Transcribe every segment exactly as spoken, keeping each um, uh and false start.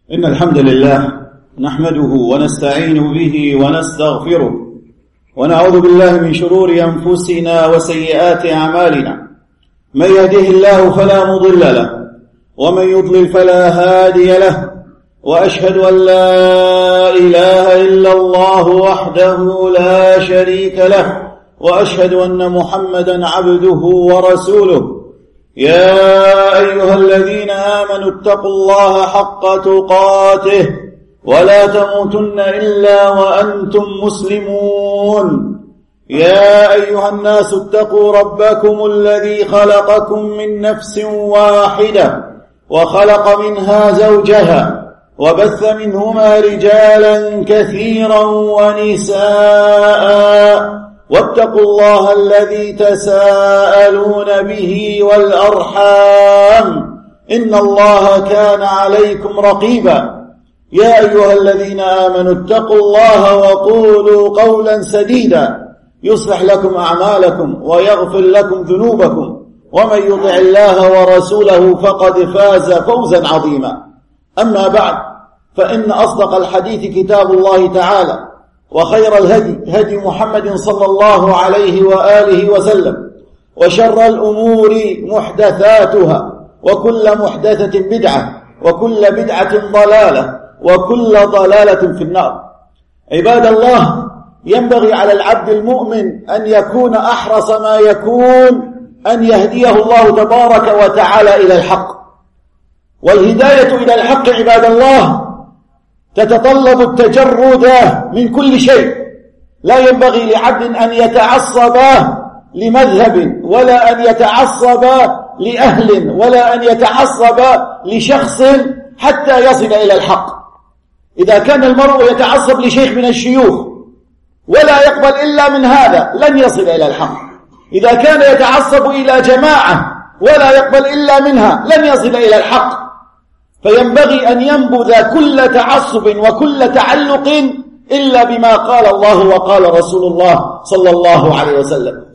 إن الحمد لله نحمده ونستعين به ونستغفره ونعوذ بالله من شرور أنفسنا وسيئات أعمالنا. من يهده الله فلا مضل له ومن يضلل فلا هادي له، وأشهد أن لا إله إلا الله وحده لا شريك له، وأشهد أن محمدا عبده ورسوله. يا أيها الذين آمنوا اتقوا الله حق تقاته ولا تموتن إلا وأنتم مسلمون. يا أيها الناس اتقوا ربكم الذي خلقكم من نفس واحدة وخلق منها زوجها وبث منهما رجالا كثيرا ونساء، واتقوا الله الذي تساءلون به والأرحام إن الله كان عليكم رقيبا. يا أيها الذين آمنوا اتقوا الله وقولوا قولا سديدا يصلح لكم أعمالكم ويغفر لكم ذنوبكم، ومن يطع الله ورسوله فقد فاز فوزا عظيما. أما بعد، فإن أصدق الحديث كتاب الله تعالى، وخير الهدي هدي محمد صلى الله عليه وآله وسلم، وشر الأمور محدثاتها، وكل محدثة بدعة، وكل بدعة ضلالة، وكل ضلالة في النار. عباد الله، ينبغي على العبد المؤمن أن يكون أحرص ما يكون أن يهديه الله تبارك وتعالى إلى الحق. والهداية إلى الحق عباد الله تتطلب التجرد من كل شيء. لا ينبغي لعبد أن يتعصب لمذهب، ولا أن يتعصب لأهل، ولا أن يتعصب لشخص حتى يصل إلى الحق. إذا كان المرء يتعصب لشيخ من الشيوخ ولا يقبل إلا من هذا لن يصل إلى الحق. إذا كان يتعصب إلى جماعة ولا يقبل إلا منها لن يصل إلى الحق. فينبغي أن ينبذ كل تعصب وكل تعلق إلا بما قال الله وقال رسول الله صلى الله عليه وسلم،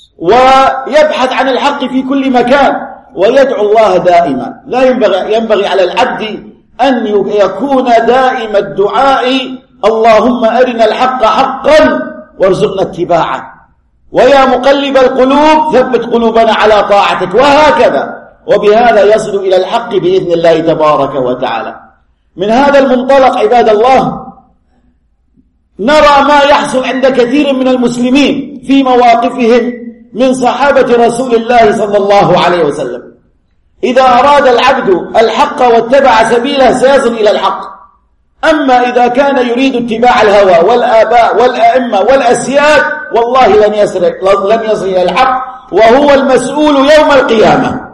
ويبحث عن الحق في كل مكان ويدعو الله دائما. لا ينبغي, ينبغي على العبد أن يكون دائم الدعاء اللهم أرنا الحق حقا وارزقنا اتباعه، ويا مقلب القلوب ثبت قلوبنا على طاعتك، وهكذا. وبهذا يصل إلى الحق بإذن الله تبارك وتعالى. من هذا المنطلق عباد الله نرى ما يحصل عند كثير من المسلمين في مواقفهم من صحابة رسول الله صلى الله عليه وسلم. إذا أراد العبد الحق واتبع سبيله سيصل إلى الحق. أما إذا كان يريد اتباع الهوى والآباء والأئمة والأسياد والله لن يصل, لن يصل إلى الحق، وهو المسؤول يوم القيامة.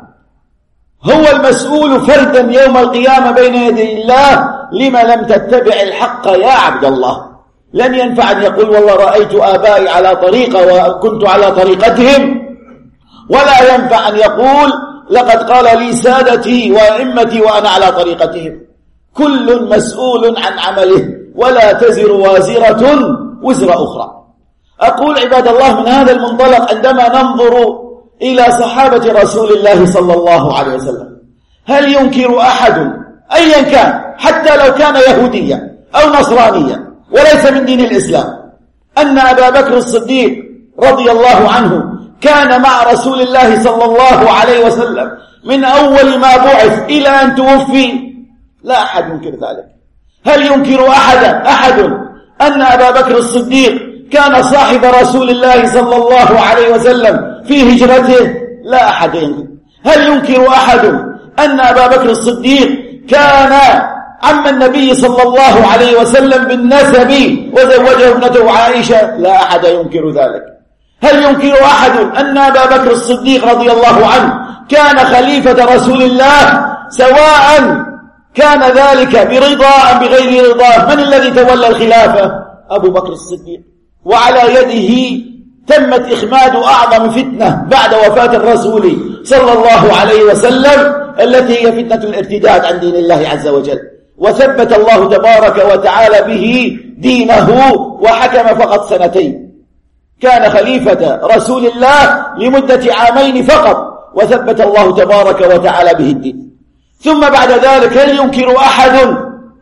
هو المسؤول فردا يوم القيامة بين يدي الله لما لم تتبع الحق يا عبد الله. لن ينفع أن يقول والله رأيت آبائي على طريقة وكنت على طريقتهم، ولا ينفع أن يقول لقد قال لي سادتي وأئمتي وأنا على طريقتهم. كل مسؤول عن عمله، ولا تزر وازرة وزر أخرى. أقول عباد الله من هذا المنطلق عندما ننظر إلى صحابة رسول الله صلى الله عليه وسلم، هل ينكر أحد أيا كان حتى لو كان يهوديا أو نصرانيا وليس من دين الإسلام أن أبا بكر الصديق رضي الله عنه كان مع رسول الله صلى الله عليه وسلم من أول ما بعث إلى أن توفي؟ لا أحد ينكر ذلك. هل ينكر أحدا أحد أن أبا بكر الصديق كان صاحب رسول الله صلى الله عليه وسلم في هجرته؟ لا أحد ينكر. هل ينكر أحد أن أبا بكر الصديق كان عم النبي صلى الله عليه وسلم بالنسب وزوجه ابنته عائشة؟ لا أحد ينكر ذلك. هل ينكر أحد أن أبا بكر الصديق رضي الله عنه كان خليفة رسول الله، سواء كان ذلك برضا أم بغير رضا؟ من الذي تولى الخلافة؟ أبو بكر الصديق. وعلى يده تمت إخماد أعظم فتنة بعد وفاة الرسول صلى الله عليه وسلم، التي هي فتنة الارتداد عن دين الله عز وجل، وثبت الله تبارك وتعالى به دينه وحكم فقط سنتين. كان خليفة رسول الله لمدة عامين فقط، وثبت الله تبارك وتعالى به الدين. ثم بعد ذلك هل ينكر أحد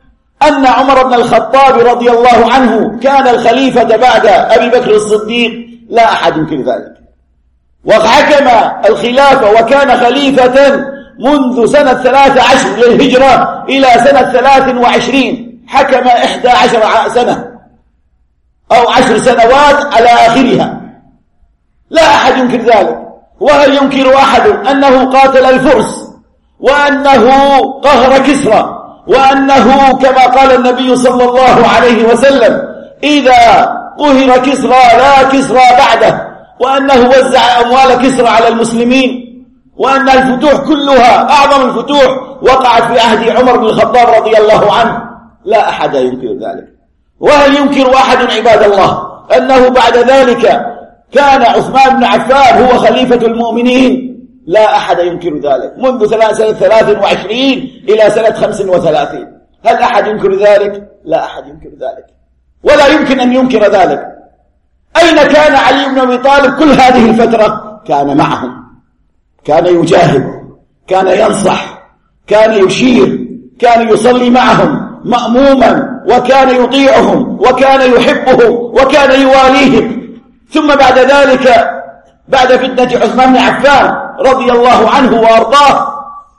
أن عمر بن الخطاب رضي الله عنه كان الخليفة بعد أبي بكر الصديق، لا أحد ينكر ذلك، وحكم الخلافة وكان خليفة منذ سنة ثلاث عشر للهجرة إلى سنة ثلاث وعشرين، حكم إحدى عشر سنة أو عشر سنوات على آخرها، لا أحد ينكر ذلك. وهل ينكر أحد أنه قاتل الفرس وأنه قهر كسرى وأنه كما قال النبي صلى الله عليه وسلم إذا قهر كسرى لا كسرى بعده، وأنه وزع أموال كسرى على المسلمين، وأن الفتوح كلها أعظم الفتوح وقعت في عهد عمر بن الخطاب رضي الله عنه؟ لا أحد ينكر ذلك. وهل ينكر أحد عباد الله أنه بعد ذلك كان عثمان بن عفان هو خليفة المؤمنين؟ لا أحد ينكر ذلك، منذ سنة ثلاث وعشرين إلى سنة خمس وثلاثين. هل أحد ينكر ذلك؟ لا أحد ينكر ذلك، ولا يمكن أن ينكر ذلك. أين كان علي بن أبي طالب كل هذه الفترة؟ كان معهم، كان يجاهد، كان ينصح، كان يشير، كان يصلي معهم مأموما، وكان يطيعهم، وكان يحبهم، وكان يواليهم. ثم بعد ذلك بعد فتنة عثمان بن عفان رضي الله عنه وأرضاه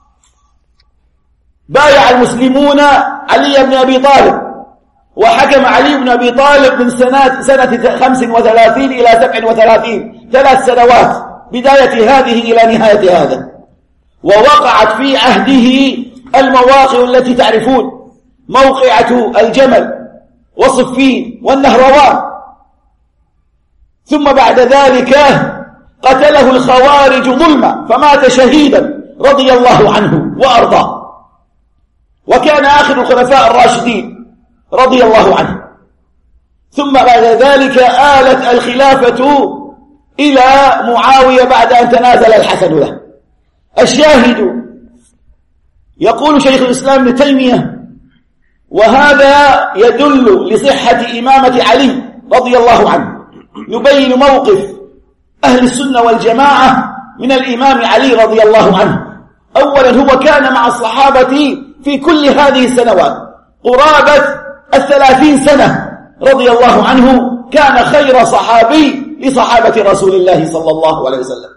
بايع المسلمون علي بن أبي طالب، وحكم علي بن أبي طالب من سنة, سنة خمس وثلاثين إلى سبع وثلاثين، ثلاث سنوات، بداية هذه إلى نهاية هذا. ووقعت في عهده المواقع التي تعرفون، موقعة الجمل وصفين والنهروان. ثم بعد ذلك قتله الخوارج ظلما فمات شهيدا رضي الله عنه وأرضاه، وكان آخر الخلفاء الراشدين رضي الله عنه. ثم بعد ذلك آلت الخلافة إلى معاوية بعد أن تنازل الحسن له. الشاهد يقول شيخ الإسلام ابن تيمية: وهذا يدل لصحة إمامة علي رضي الله عنه. نبين موقف أهل السنة والجماعة من الإمام علي رضي الله عنه. أولا هو كان مع الصحابة في كل هذه السنوات قرابة الثلاثين سنة رضي الله عنه، كان خير صحابي لصحابة رسول الله صلى الله عليه وسلم.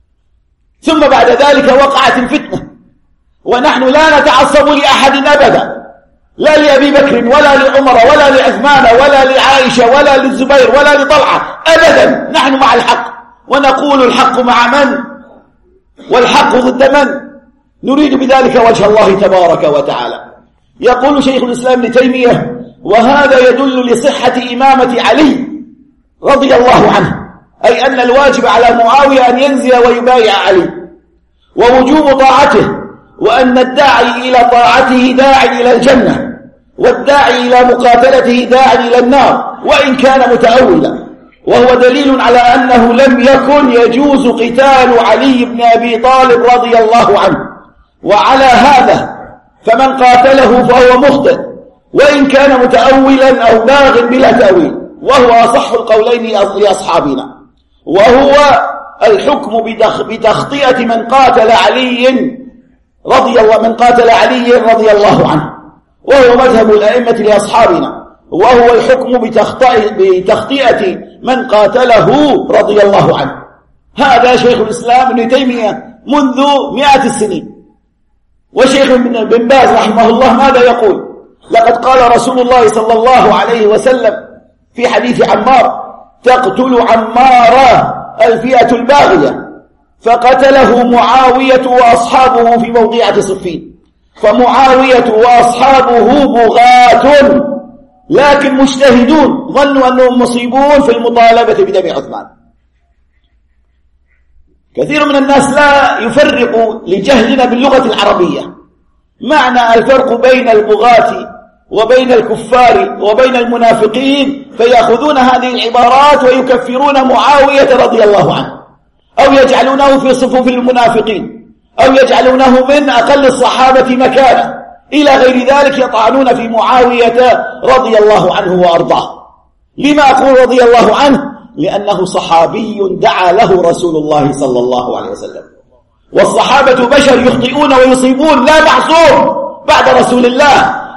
ثم بعد ذلك وقعت الفتنة، ونحن لا نتعصب لأحد أبدا، لا لأبي بكر ولا لعمر ولا لعثمان ولا لعائشة ولا للزبير ولا لطلحة أبدا، نحن مع الحق، ونقول الحق مع من؟ والحق ضد من؟ نريد بذلك وجه الله تبارك وتعالى. يقول شيخ الإسلام ابن تيمية: وهذا يدل لصحة إمامة علي رضي الله عنه، أي أن الواجب على معاوية أن ينزل ويبايع علي، ووجوب طاعته، وأن الداعي إلى طاعته داع إلى الجنة، والداعي إلى مقاتلته داع إلى النار وإن كان متأولا. وهو دليل على أنه لم يكن يجوز قتال علي بن أبي طالب رضي الله عنه. وعلى هذا فمن قاتله فهو مخطئ وإن كان متأولا أو باغ بلا تأويل، وهو أصح القولين لأصحابنا، وهو الحكم بتخطئة من قاتل علي رضي الله من قاتل علي رضي الله عنه، وهو مذهب الأئمة لأصحابنا، وهو الحكم بتخطئة من قاتله رضي الله عنه. هذا شيخ الإسلام ابن تيمية منذ مئات السنين. وشيخ بن باز رحمه الله ماذا يقول؟ لقد قال رسول الله صلى الله عليه وسلم في حديث عمار: تقتل عمار الفئة الباغية، فقتله معاوية وأصحابه في موقعة صفين. فمعاوية وأصحابه بغاة لكن مجتهدون، ظنوا أنهم مصيبون في المطالبة بدم عثمان. كثير من الناس لا يفرق لجهلنا باللغة العربية معنى الفرق بين البغاة وبين الكفار وبين المنافقين، فيأخذون هذه العبارات ويكفرون معاوية رضي الله عنه، أو يجعلونه في صفوف المنافقين، أو يجعلونه من أقل الصحابة مكانة، إلى غير ذلك، يطعنون في معاوية رضي الله عنه وأرضاه. لما أقول رضي الله عنه؟ لأنه صحابي دعا له رسول الله صلى الله عليه وسلم، والصحابة بشر يخطئون ويصيبون، لا معصوم بعد رسول الله،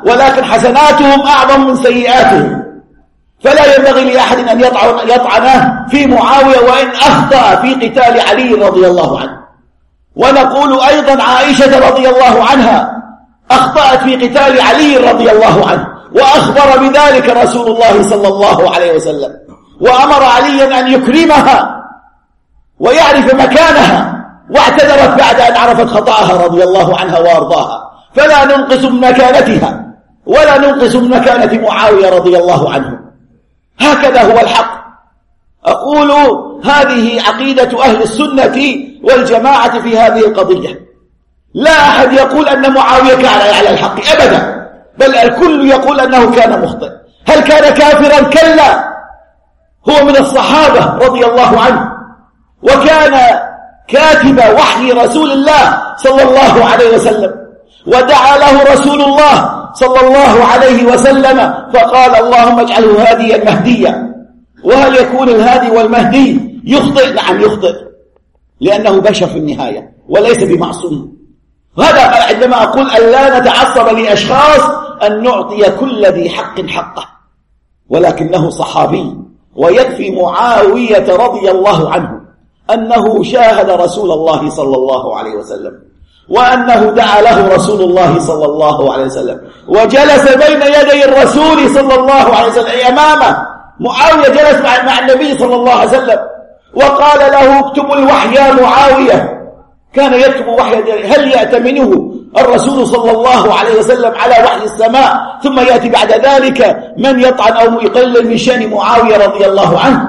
ولكن حسناتهم أعظم من سيئاتهم، فلا ينبغي لأحد أن يطعن يطعنه في معاوية وإن أخطأ في قتال علي رضي الله عنه. ونقول أيضا عائشة رضي الله عنها أخطأت في قتال علي رضي الله عنه، وأخبر بذلك رسول الله صلى الله عليه وسلم، وأمر عليا أن يكرمها ويعرف مكانها، واعتذرت بعد أن عرفت خطأها رضي الله عنها وأرضاها. فلا ننقص من مكانتها ولا ننقص من مكانة معاوية رضي الله عنه. هكذا هو الحق. أقول هذه عقيدة أهل السنة والجماعة في هذه القضية. لا أحد يقول أن معاوية كان على الحق أبدا، بل الكل يقول أنه كان مخطئ. هل كان كافرا؟ كلا، هو من الصحابة رضي الله عنه، وكان كاتب وحي رسول الله صلى الله عليه وسلم، ودعا له رسول الله صلى الله عليه وسلم فقال اللهم اجعله هاديا مهديا. وهل يكون الهادي والمهدي يخطئ؟ نعم يخطئ، لأنه بشر في النهاية وليس بمعصوم. هذا عندما أقول أن لا نتعصب لأشخاص، أن نعطي كل ذي حق حقه، ولكنه صحابي. ويكفي معاوية رضي الله عنه أنه شاهد رسول الله صلى الله عليه وسلم، وأنه دعا له رسول الله صلى الله عليه وسلم، وجلس بين يدي الرسول صلى الله عليه وسلم أمامه. معاوية جلس مع النبي صلى الله عليه وسلم وقال له اكتب الوحي يا معاوية. كان يكتب وحي، هل يأتمنه الرسول صلى الله عليه وسلم على وحي السماء ثم يأتي بعد ذلك من يطعن أو يقلل من شأن معاوية رضي الله عنه؟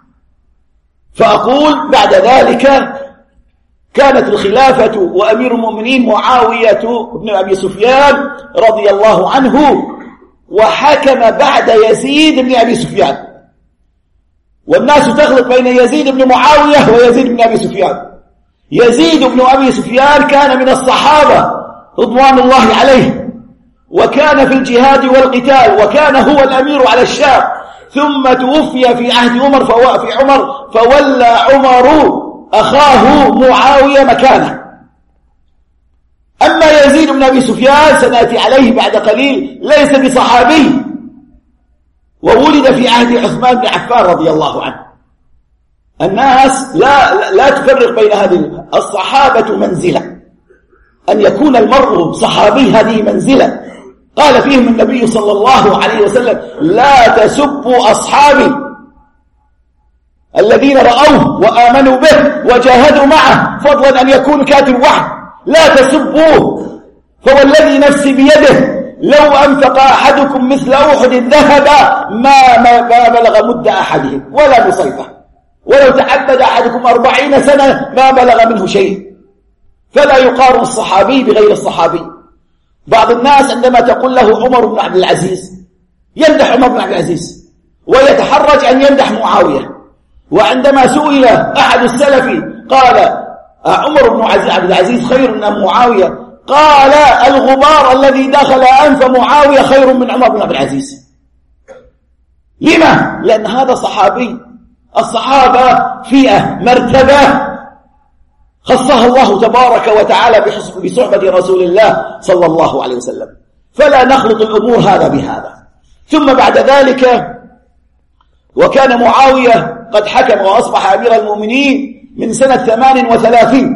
فأقول بعد ذلك كانت الخلافة وأمير المؤمنين معاوية بن أبي سفيان رضي الله عنه، وحكم بعد يزيد بن أبي سفيان. والناس تخلط بين يزيد بن معاوية ويزيد بن أبي سفيان. يزيد بن أبي سفيان كان من الصحابة رضوان الله عليه، وكان في الجهاد والقتال، وكان هو الأمير على الشام، ثم توفي في عهد عمر في عمر فولى عمر أخاه معاوية مكانه. أما يزيد بن أبي سفيان سنأتي عليه بعد قليل، ليس بصحابي، وولد في عهد عثمان بن عفان رضي الله عنه. الناس لا لا تفرق بين هذه الصحابة منزلة، أن يكون المرء صحابي هذه منزلة. قال فيهم النبي صلى الله عليه وسلم لا تسبوا أصحابي الذين رأوه وآمنوا به وجاهدوا معه فضلا أن يكون كاتب وحي، لا تسبوه، فوالذي نفسي بيده لو أنفق أحدكم مثل أحد ذهب ما, ما, ما بلغ مد أحدهم ولا نصيفه، ولو تعبد أحدكم أربعين سنة ما بلغ منه شيء. فلا يقارن الصحابي بغير الصحابي. بعض الناس عندما تقول له عمر بن عبد العزيز يمدح عمر بن عبد العزيز ويتحرج أن يمدح معاوية. وعندما سئل أحد السلف قال عمر بن عبد العزيز خير أم معاوية؟ قال الغبار الذي دخل أنف معاوية خير من عمر بن عبد العزيز. لما؟ لأن هذا صحابي. الصحابة فئة مرتبة خصها الله تبارك وتعالى بصحبة رسول الله صلى الله عليه وسلم، فلا نخلط الأمور هذا بهذا. ثم بعد ذلك وكان معاوية قد حكم وأصبح أمير المؤمنين من سنة ثمان وثلاثين.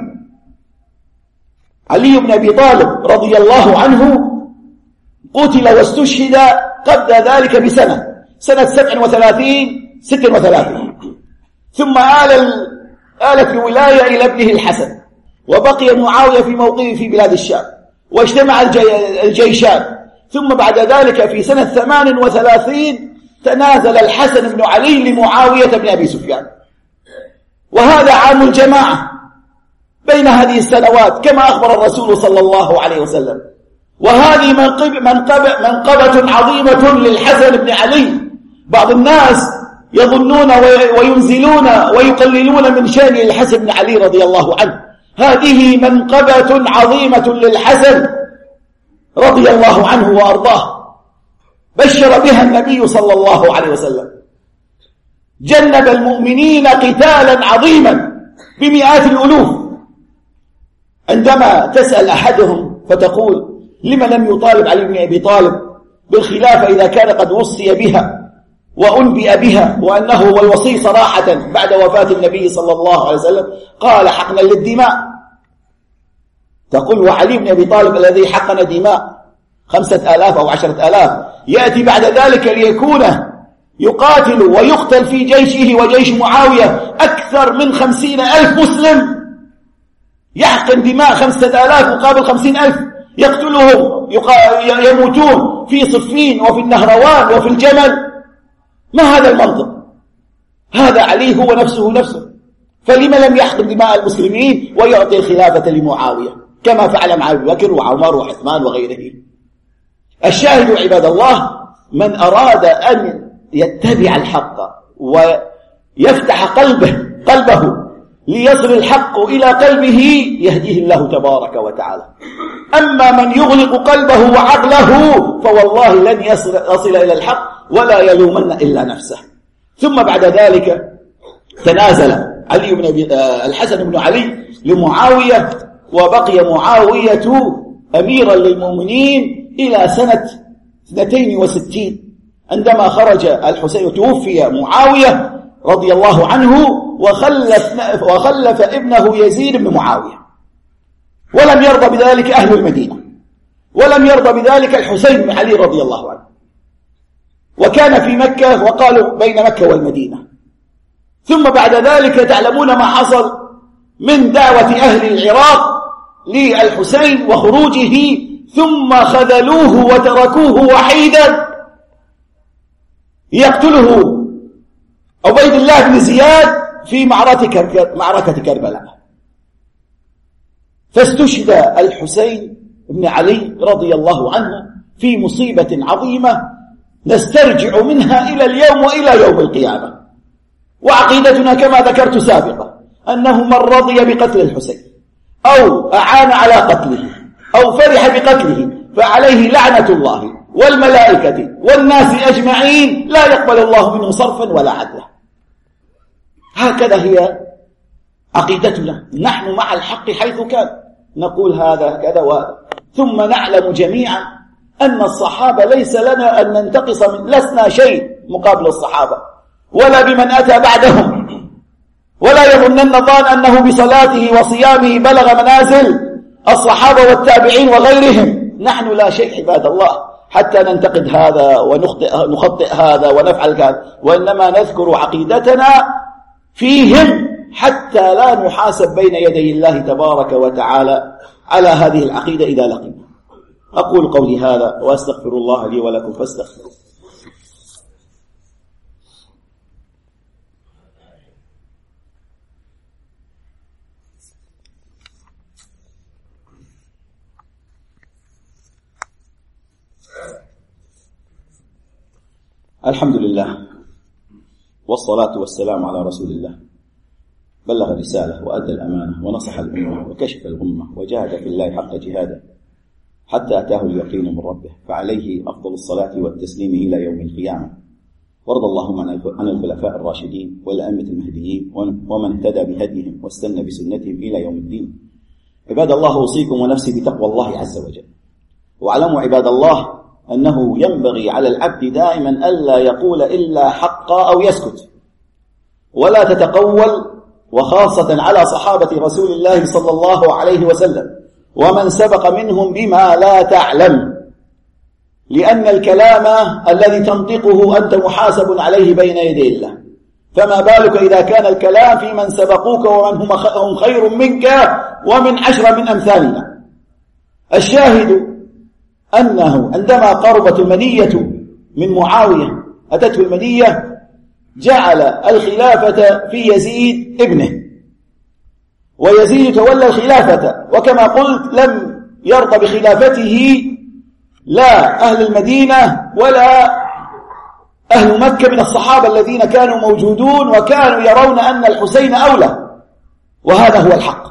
علي بن أبي طالب رضي الله عنه قتل واستشهد قبل ذلك بسنة، سنة سبع وثلاثين ست وثلاثين. ثم آل آلت الولاية إلى ابنه الحسن، وبقي معاوية في موقعه في بلاد الشام، واجتمع الجيشان. ثم بعد ذلك في سنة ثمان وثلاثين تنازل الحسن بن علي لمعاوية بن أبي سفيان، وهذا عام الجماعة بين هذه السنوات كما أخبر الرسول صلى الله عليه وسلم. وهذه منقبة, منقبة عظيمة للحسن بن علي. بعض الناس يظنون وينزلون ويقللون من شأن الحسن بن علي رضي الله عنه. هذه منقبة عظيمة للحسن رضي الله عنه وأرضاه، بشر بها النبي صلى الله عليه وسلم. جنب المؤمنين قتالا عظيما بمئات الألوف. عندما تسأل أحدهم فتقول لما لم يطالب علي بن أبي طالب بالخلافة إذا كان قد وصي بها وأنبئ بها وأنه هو الوصي صراحة بعد وفاة النبي صلى الله عليه وسلم، قال حقنا للدماء. تقول وعلي بن أبي طالب الذي حقن دماء خمسة آلاف أو عشرة آلاف يأتي بعد ذلك ليكون يقاتل ويقتل في جيشه وجيش معاوية أكثر من خمسين ألف مسلم، يحقن دماء خمسة آلاف مقابل خمسين ألف، يقتلهم يموتون في صفين وفي النهروان وفي الجمل. ما هذا المنطق؟ هذا علي هو نفسه نفسه، فلما لم يحقن دماء المسلمين ويعطي الخلافة لمعاوية كما فعل مع أبي بكر وعمر وعثمان وغيره؟ الشاهد عباد الله، من أراد أن يتبع الحق ويفتح قلبه قلبه ليصل الحق إلى قلبه يهديه الله تبارك وتعالى. أما من يغلق قلبه وعقله فوالله لن يصل, يصل إلى الحق ولا يلومن إلا نفسه. ثم بعد ذلك تنازل علي بن الحسن بن علي لمعاوية، وبقي معاوية أميرا للمؤمنين إلى سنة اثنتين وستين عندما خرج الحسين، توفي معاوية رضي الله عنه وخلف, وخلف ابنه يزيد بن معاوية، ولم يرضى بذلك أهل المدينة، ولم يرضى بذلك الحسين بن علي رضي الله عنه، وكان في مكة وقالوا بين مكة والمدينة. ثم بعد ذلك تعلمون ما حصل من دعوة أهل العراق للحسين وخروجه، ثم خذلوه وتركوه وحيدا يقتله عبيد الله بن زياد في معركة كربلاء. فاستشهد الحسين بن علي رضي الله عنه في مصيبة عظيمة نسترجع منها إلى اليوم وإلى يوم القيامة. وعقيدتنا كما ذكرت سابقا أنه من رضي بقتل الحسين أو أعان على قتله أو فرح بقتله فعليه لعنة الله والملائكة والناس أجمعين، لا يقبل الله منه صرفا ولا عدلا. هكذا هي عقيدتنا، نحن مع الحق حيث كان، نقول هذا كذا وهذا. ثم نعلم جميعا أن الصحابة ليس لنا أن ننتقص من لسنا شيء مقابل الصحابة ولا بمن أتى بعدهم، ولا يظنن ظان أنه بصلاته وصيامه بلغ منازل الصحابة والتابعين وغيرهم. نحن لا شيء عباد الله حتى ننتقد هذا ونخطئ هذا ونفعل هذا، وإنما نذكر عقيدتنا فيهم حتى لا نحاسب بين يدي الله تبارك وتعالى على هذه العقيدة إذا لقينا. أقول قولي هذا وأستغفر الله لي ولكم فاستغفروا. الحمد لله والصلاة والسلام على رسول الله، بلغ الرسالة وأدى الأمانة ونصح الأمة وكشف الغمة وجاهد في الله حق جهاده حتى أتاه اليقين من ربه، فعليه أفضل الصلاة والتسليم إلى يوم القيامة. وارض اللهم عن الخلفاء الراشدين والأئمة المهديين ومن اهتدى بهديهم واستنى بسنتهم إلى يوم الدين. عباد الله، أوصيكم ونفسي بتقوى الله عز وجل. واعلموا عباد الله أنه ينبغي على العبد دائما ألا يقول إلا حقا أو يسكت، ولا تتقول، وخاصة على صحابة رسول الله صلى الله عليه وسلم ومن سبق منهم بما لا تعلم، لأن الكلام الذي تنطقه أنت محاسب عليه بين يدي الله، فما بالك إذا كان الكلام في من سبقوك ومن هم خير منك ومن عشرة من أمثالنا. الشاهد أنه عندما قربت المنية من معاوية أتته المنية جعل الخلافة في يزيد ابنه، ويزيد تولى الخلافة، وكما قلت لم يرضى بخلافته لا أهل المدينة ولا أهل مكة من الصحابة الذين كانوا موجودون وكانوا يرون أن الحسين أولى، وهذا هو الحق.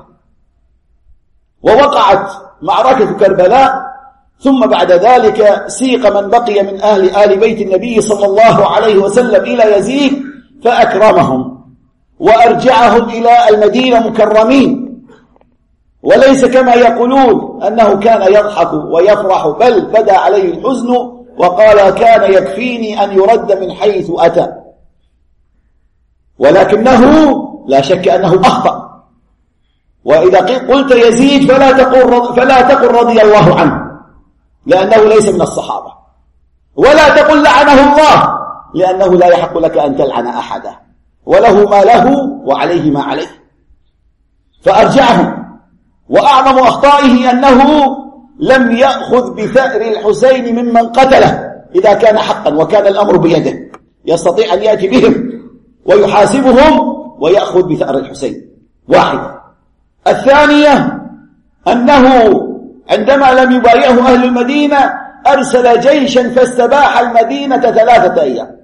ووقعت معركة كربلاء، ثم بعد ذلك سيق من بقي من أهل آل بيت النبي صلى الله عليه وسلم إلى يزيد فأكرمهم وأرجعهم إلى المدينة مكرمين، وليس كما يقولون أنه كان يضحك ويفرح، بل بدا عليه الحزن وقال كان يكفيني أن يرد من حيث أتى، ولكنه لا شك أنه أخطأ. وإذا قلت يزيد فلا تقل فلا تقل رضي الله عنه، لأنه ليس من الصحابة، ولا تقل لعنه الله، لأنه لا يحق لك أن تلعن أحدا، وله ما له وعليه ما عليه. فأرجعه. وأعظم أخطائه أنه لم يأخذ بثأر الحسين ممن قتله إذا كان حقا وكان الأمر بيده، يستطيع أن يأتي بهم ويحاسبهم ويأخذ بثأر الحسين. واحد. الثانية أنه عندما لم يبايعه أهل المدينة أرسل جيشا فاستباح المدينة ثلاثة أيام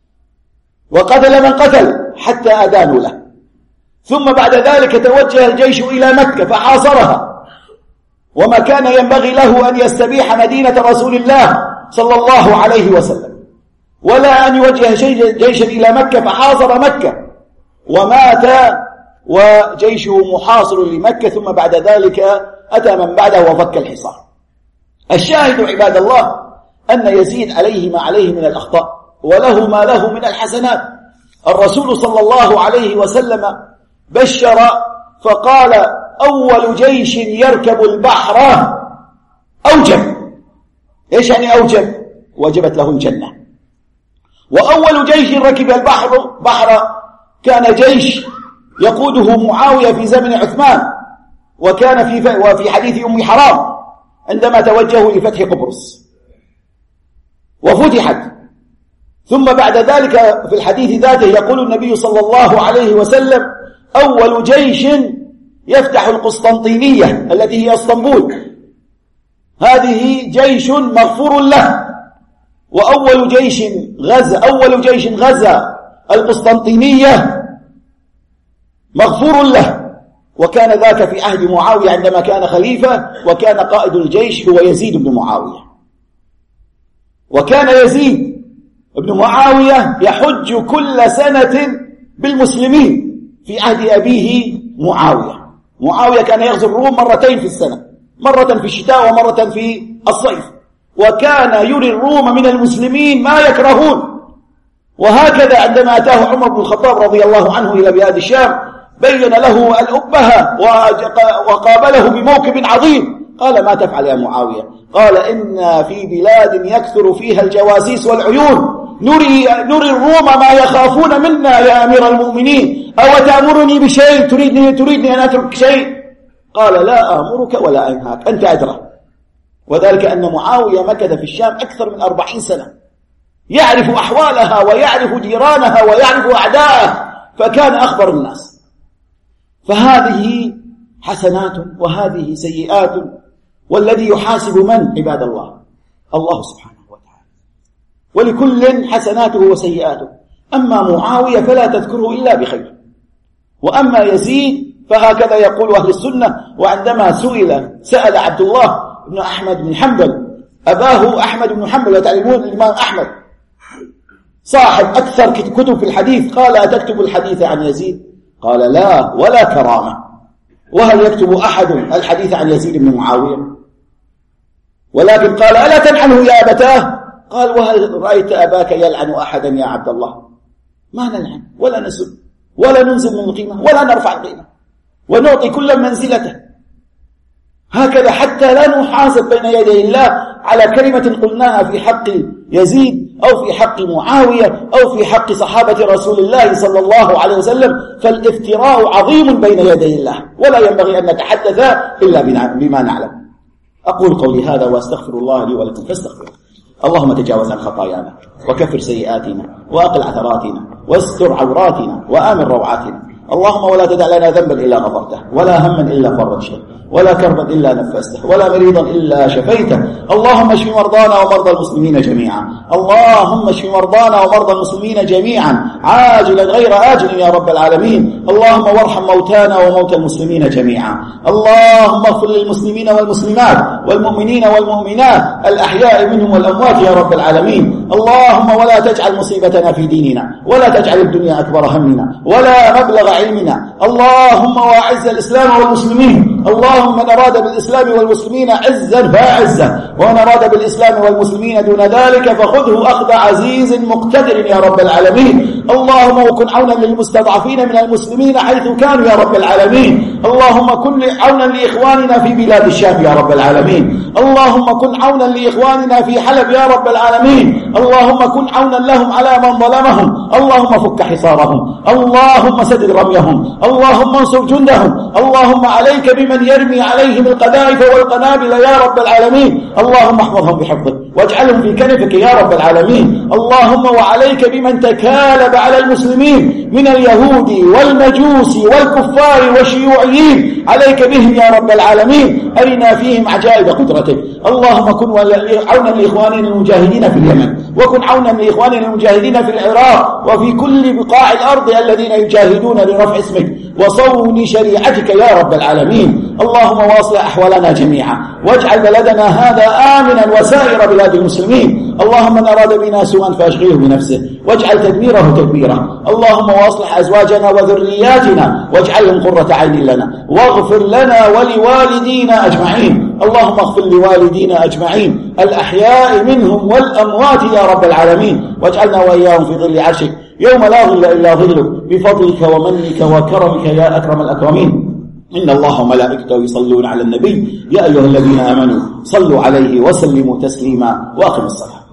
وقتل من قتل حتى أدانوا له، ثم بعد ذلك توجه الجيش إلى مكة فحاصرها، وما كان ينبغي له أن يستبيح مدينة رسول الله صلى الله عليه وسلم، ولا أن يوجه جيشا إلى مكة فحاصر مكة ومات وجيشه محاصر لمكة، ثم بعد ذلك أتى من بعده وفك الحصار. الشاهد عباد الله أن يزيد عليه ما عليه من الأخطاء وله ما له من الحسنات. الرسول صلى الله عليه وسلم بشر فقال أول جيش يركب البحر أوجب. إيش يعني أوجب؟ وجبت له الجنة. وأول جيش ركب البحر بحر كان جيش يقوده معاوية في زمن عثمان، وكان في وفي حديث أم حرام عندما توجهوا لفتح قبرص وفتحت. ثم بعد ذلك في الحديث ذاته يقول النبي صلى الله عليه وسلم أول جيش يفتح القسطنطينية التي هي اسطنبول، هذه جيش مغفور له. وأول جيش غزا أول جيش غزا القسطنطينية مغفور له، وكان ذاك في عهد معاوية عندما كان خليفة، وكان قائد الجيش هو يزيد بن معاوية. وكان يزيد بن معاوية يحج كل سنة بالمسلمين في عهد أبيه معاوية. معاوية كان يغزو الروم مرتين في السنة، مرة في الشتاء ومرة في الصيف، وكان يري الروم من المسلمين ما يكرهون. وهكذا عندما أتاه عمر بن الخطاب رضي الله عنه إلى بلاد الشام بين له الأبهة وقابله بموكب عظيم، قال ما تفعل يا معاوية؟ قال إن في بلاد يكثر فيها الجواسيس والعيون نري, نري الروم ما يخافون منا يا أمير المؤمنين، أو تأمرني بشيء تريدني, تريدني أن أترك شيء؟ قال لا آمرك ولا أنهاك، أنت أدرى. وذلك أن معاوية مكث في الشام أكثر من أربعين سنة، يعرف أحوالها ويعرف جيرانها ويعرف أعداءها، فكان أخبر الناس. فهذه حسنات وهذه سيئات، والذي يحاسب من عباد الله؟ الله سبحانه وتعالى، ولكل حسناته وسيئاته. أما معاوية فلا تذكره إلا بخير، وأما يزيد فهكذا يقول أهل السنة. وعندما سئل سأل عبد الله بن أحمد بن حنبل أباه أحمد بن حنبل، وتعلمون الإمام أحمد صاحب أكثر كتب في الحديث، قال أتكتب الحديث عن يزيد؟ قال لا ولا كرامة. وهل يكتب أحد الحديث عن يزيد بن معاوية؟ ولكن قال ألا تلعنه يا أبتاه؟ قال وهل رأيت أباك يلعن أحدا يا عبد الله؟ ما نلعن ولا نسب ولا ننزل من القيمة ولا نرفع القيمة، ونعطي كل منزلته. هكذا حتى لا نحاسب بين يدي الله على كلمة قلناها في حق يزيد أو في حق معاوية أو في حق صحابة رسول الله صلى الله عليه وسلم، فالافتراء عظيم بين يدي الله، ولا ينبغي أن نتحدث إلا بما نعلم. أقول قولي هذا وأستغفر الله لي ولكم فاستغفروا. اللهم تجاوز عن خطايانا وكفر سيئاتنا وأقل عثراتنا واستر عوراتنا وآمن روعاتنا. اللهم ولا تدع لنا ذنبا إلا غفرته، ولا هما إلا فرجته، ولا كربا إلا نفسته، ولا مريضا إلا شفيته. اللهم اشف مرضانا ومرضى المسلمين جميعا، اللهم اشف مرضانا ومرضى المسلمين جميعا عاجلا غير آجل يا رب العالمين. اللهم وارحم موتانا وموتى المسلمين جميعا. اللهم اغفر للمسلمين والمسلمات والمؤمنين والمؤمنات الأحياء منهم والأموات يا رب العالمين. اللهم ولا تجعل مصيبتنا في ديننا، ولا تجعل الدنيا أكبر همنا ولا مبلغ علمنا. اللهم واعز الإسلام والمسلمين، اللهم من أراد بالإسلام والمسلمين عزا فأعزه، ومن أراد بالإسلام والمسلمين دون ذلك فخذه أخذ عزيز مقتدر يا رب العالمين. اللهم وكن عونا للمستضعفين من المسلمين حيث كانوا يا رب العالمين. اللهم كن عونا لإخواننا في بلاد الشام يا رب العالمين. اللهم كن عونا لإخواننا في حلب يا رب العالمين. اللهم كن عونا لهم على من ظلمهم. اللهم فك حصارهم، اللهم سدد رميهم، اللهم انصر جندهم. اللهم عليك بمن يرمي عليهم القذائف والقنابل يا رب العالمين. اللهم احفظهم بحفظك واجعلهم في كنفك يا رب العالمين. اللهم وعليك بمن تكالب على المسلمين من اليهود والمجوس والكفار والشيوعيين، عليك بهم يا رب العالمين. أرنا فيهم عجائب قدرتك. اللهم كن عونا لإخواننا المجاهدين في اليمن، وكن عونا لإخواننا المجاهدين في العراق وفي كل بقاع الأرض الذين يجاهدون لرفع اسمك وصون شريعتك يا رب العالمين. اللهم واصل أحوالنا جميعا، واجعل بلدنا هذا آمنا وسائر بلاد المسلمين. اللهم من أراد بنا سوءا فأشغله بنفسه واجعل تدميره تدبيرا. اللهم واصلح أزواجنا وذرياتنا واجعلهم قرة عين لنا، واغفر لنا ولوالدينا أجمعين. اللهم اغفر لوالدينا أجمعين الأحياء منهم والأموات يا رب العالمين، واجعلنا وإياهم في ظل عرشك يوم لا ظل إلا ظلك بفضلك ومنك وكرمك يا أكرم الأكرمين. إن الله وملائكته يصلون على النبي يا أيها الذين آمنوا صلوا عليه وسلموا تسليما، وأقم الصلاة.